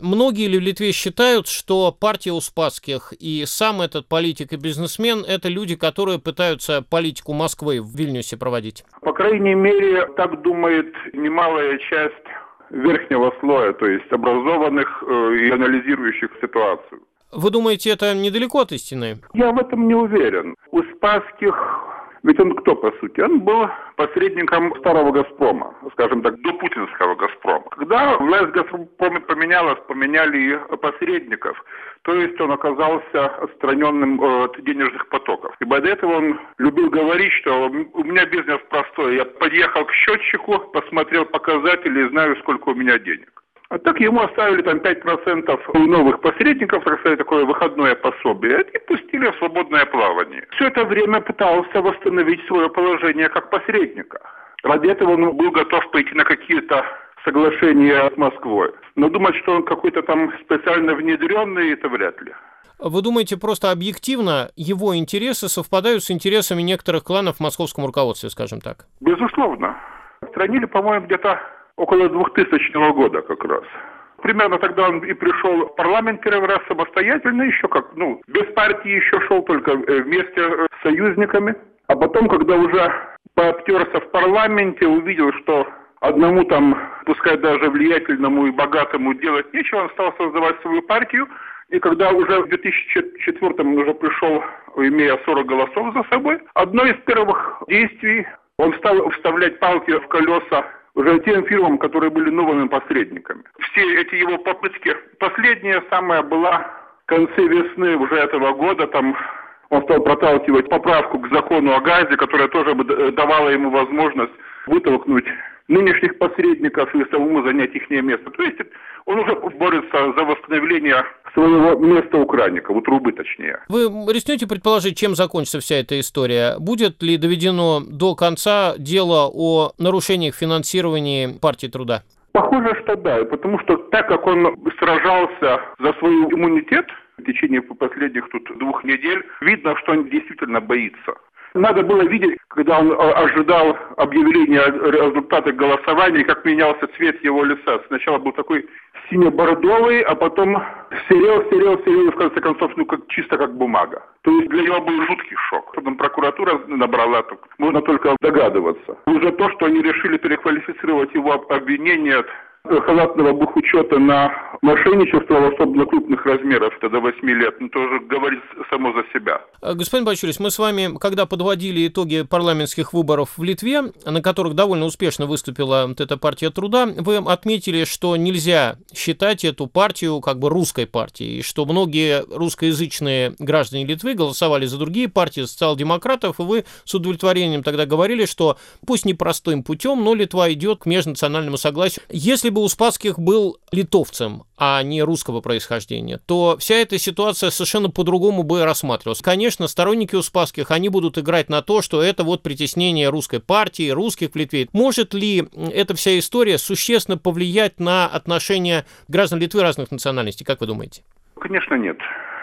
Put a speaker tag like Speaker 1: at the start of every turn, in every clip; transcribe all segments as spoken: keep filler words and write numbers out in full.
Speaker 1: Многие ли в Литве считают, что партия Успасских и сам этот политик и бизнесмен – это люди, которые пытаются политику Москвы в Вильнюсе проводить?
Speaker 2: По крайней мере, так думает немалая часть верхнего слоя, то есть образованных э, и анализирующих ситуацию.
Speaker 1: Вы думаете, это недалеко от истины?
Speaker 2: Я в этом не уверен. Успасских, ведь он кто, по сути? Он был посредником старого «Газпрома», скажем так, до путинского «Газпрома». Когда власть в «Газпроме» поменялась, поменяли и посредников, то есть он оказался отстраненным от денежных потоков. Ибо до этого он любил говорить, что у меня бизнес простой. Я подъехал к счетчику, посмотрел показатели и знаю, сколько у меня денег. А так ему оставили там пять процентов новых посредников, так сказать, такое выходное пособие, и пустили в свободное плавание. Все это время пытался восстановить свое положение как посредника. Ради этого он был готов пойти на какие-то соглашения с Москвой. Но думать, что он какой-то там специально внедренный, это вряд ли.
Speaker 1: Вы думаете, просто объективно его интересы совпадают с интересами некоторых кланов в московском руководстве, скажем так?
Speaker 2: Безусловно. Отстранили, по-моему, где-то около двухтысячного года как раз. Примерно тогда он и пришел в парламент первый раз самостоятельно, еще как, ну, без партии еще шел, только вместе с союзниками. А потом, когда уже пообтерся в парламенте, увидел, что одному там, пускай даже влиятельному и богатому, делать нечего, он стал создавать свою партию. И когда уже в две тысячи четвёртом он уже пришел, имея сорок голосов за собой, одно из первых действий он стал вставлять палки в колеса уже тем фирмам, которые были новыми посредниками. Все эти его попытки, последняя самая была в конце весны уже этого года, там он стал проталкивать поправку к закону о газе, которая тоже бы давала ему возможность вытолкнуть нынешних посредников и самому занять их место. То есть он уже борется за восстановление своего места у краника, у трубы точнее.
Speaker 1: Вы рискнете предположить, чем закончится вся эта история? Будет ли доведено до конца дело о нарушениях финансирования партии труда?
Speaker 2: Похоже, что да, потому что так как он сражался за свой иммунитет в течение последних тут двух недель, видно, что он действительно боится. Надо было видеть, когда он ожидал объявления результата голосования, как менялся цвет его лица. Сначала был такой сине-бордовый, а потом серел, серел, серел, и в конце концов, ну, как, чисто как бумага. То есть для него был жуткий шок. Потом прокуратура набрала, так, можно только догадываться. Уже то, что они решили переквалифицировать его обвинение от халатного бухучета на мошенничество в особенно крупных размерах, это до восьми лет, ну, тоже говорит само за себя.
Speaker 1: Господин Бачурис, мы с вами, когда подводили итоги парламентских выборов в Литве, на которых довольно успешно выступила вот эта партия труда, вы отметили, что нельзя считать эту партию как бы русской партией, и что многие русскоязычные граждане Литвы голосовали за другие партии, социал-демократов, и вы с удовлетворением тогда говорили, что пусть не простым путем, но Литва идет к межнациональному согласию. Если бы Успасских был литовцем, а не русского происхождения, то вся эта ситуация совершенно по-другому бы рассматривалась. Конечно, сторонники Успасских, они будут играть на то, что это вот притеснение русской партии, русских в Литве. Может ли эта вся история существенно повлиять на отношения граждан Литвы разных национальностей, как вы думаете?
Speaker 2: Конечно, нет.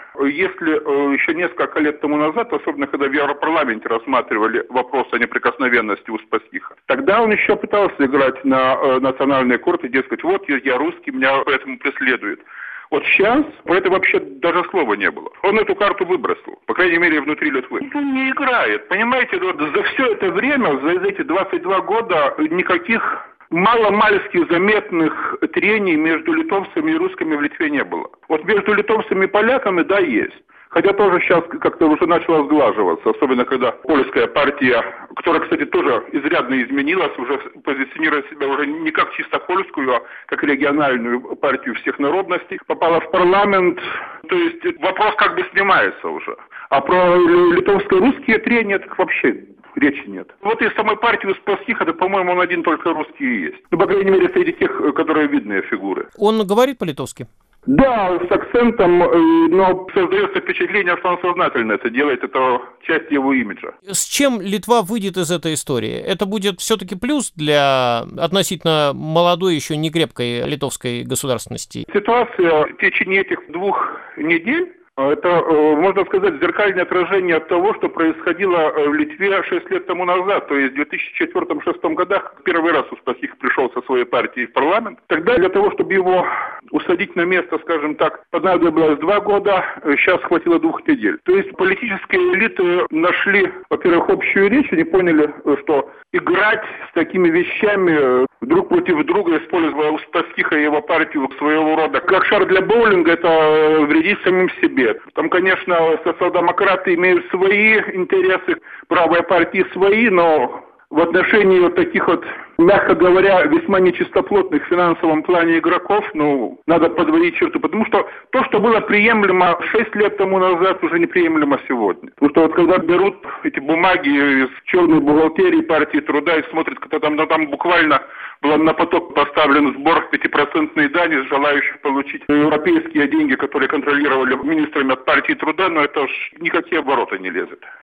Speaker 2: Если э, еще несколько лет тому назад, особенно когда в Европарламенте рассматривали вопрос о неприкосновенности Успасских, тогда он еще пытался играть на э, национальные корты, дескать, вот я, я русский, меня поэтому преследует. Вот сейчас про это вообще даже слова не было. Он эту карту выбросил, по крайней мере, внутри Литвы. Он не играет, понимаете, вот за все это время, за эти двадцать два года никаких маломальски заметных трений между литовцами и русскими в Литве не было. Вот между литовцами и поляками, да, есть. Хотя тоже сейчас как-то уже начало сглаживаться, особенно когда польская партия, которая, кстати, тоже изрядно изменилась, уже позиционирует себя уже не как чисто польскую, а как региональную партию всех народностей, попала в парламент, то есть вопрос как бы снимается уже. А про литовско-русские трения так вообще речи нет. Вот из самой партии Успасских, это, по-моему, он один только русский и есть. Ну, по крайней мере, среди тех, которые видные фигуры.
Speaker 1: Он говорит по-литовски?
Speaker 2: Да, с акцентом, но создается впечатление, что он сознательно это делает, это часть его имиджа.
Speaker 1: С чем Литва выйдет из этой истории? Это будет все-таки плюс для относительно молодой, еще не крепкой литовской государственности?
Speaker 2: Ситуация в течение этих двух недель Это, можно сказать, зеркальное отражение от того, что происходило в Литве шесть лет тому назад. То есть в две тысячи четвёртом — две тысячи шестом годах первый раз Успасхих пришел со своей партией в парламент. Тогда для того, чтобы его усадить на место, скажем так, понадобилось два года, сейчас хватило двух недель. То есть политические элиты нашли, во-первых, общую речь, они поняли, что играть с такими вещами друг против друга, используя Успасхиха и его партию своего рода как шар для боулинга, это вредит самим себе. Там, конечно, социал-демократы имеют свои интересы, правые партии свои, но в отношении вот таких вот, мягко говоря, весьма нечистоплотных в финансовом плане игроков, ну, надо подводить черту, потому что то, что было приемлемо шесть лет тому назад, уже неприемлемо сегодня. Потому что вот когда берут эти бумаги из черной бухгалтерии партии труда и смотрят, когда там, ну, там буквально был на поток поставлен сбор пятипроцентной дани с желающих получить европейские деньги, которые контролировали министрами от партии труда, но это ж никакие обороты не лезет.